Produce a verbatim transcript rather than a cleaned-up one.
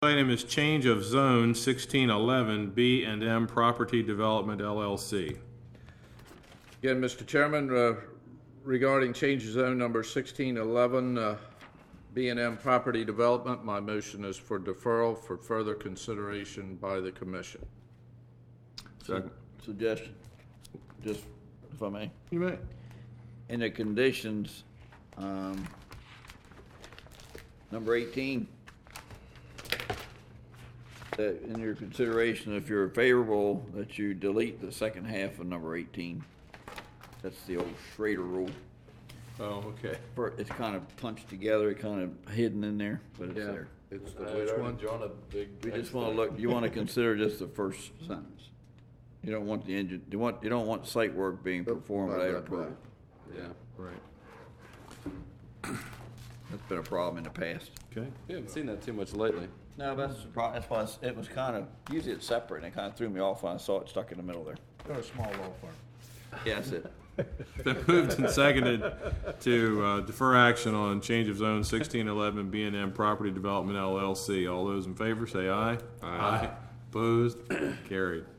Item is change of zone sixteen eleven B and M Property Development L L C. Again, Mister Chairman, uh, regarding change of zone number sixteen eleven, uh, B and M Property Development, my motion is for deferral for further consideration by the commission. Second. Suggestion, just if I may. You may. In the conditions, um, number eighteen, that in your consideration, if you're favorable, that you delete the second half of number eighteen. That's the old Schrader rule. Oh, okay. For- It's kind of punched together, kind of hidden in there, but it's there. It's the which one? Drawn a big. We just want to look, you want to consider just the first sentence. You don't want the engine, you want, you don't want site work being performed Right, without right, approval. Yeah. Right. That's been a problem in the past. Okay. We haven't seen that too much lately. No, that's the pro- that's why it's- it was kind of, usually it's separate, and it kind of threw me off when I saw it stuck in the middle there. They're a small law firm. Yeah, that's it. Been moved and seconded to uh, defer action on change of zone sixteen eleven B and M Property Development L L C. All those in favor say aye. Aye. Opposed? Carried.